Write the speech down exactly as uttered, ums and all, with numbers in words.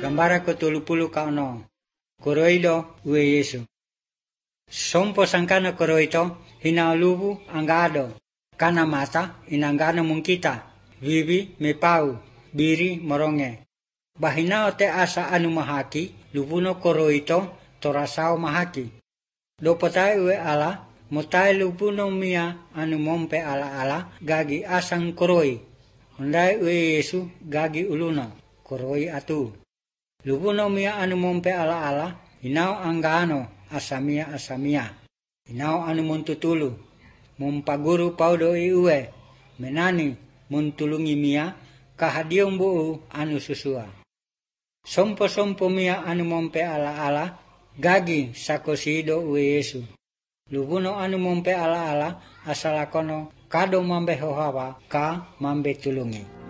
Gambara ko tulupulu kauno. Koroilo ue Yesu. Sompo sangkana koroito hinaulubu angado. Kana mata inangano mungkita. Vivi mepau biri moronge. Bahinao te asa anu mahaki lupuno koroito torasao mahaki. Dopotai ue ala motai lupuno mia anu mompe ala ala gagi asang koroi. Hundai ue Yesu gagi uluna koroi atu. Lupuno mia anu mompe ala ala inao anggano asamia asamia. Inao anu montutulu mumpaguru paudo iue menani montulungi mia kahadiong buu anu susua. Sompo-sompo mia anu mompe ala ala gagi sakosido ue Yesu. Lupuno anu mompe ala ala asalakono kado mambe hohawa ka mambe tulungi.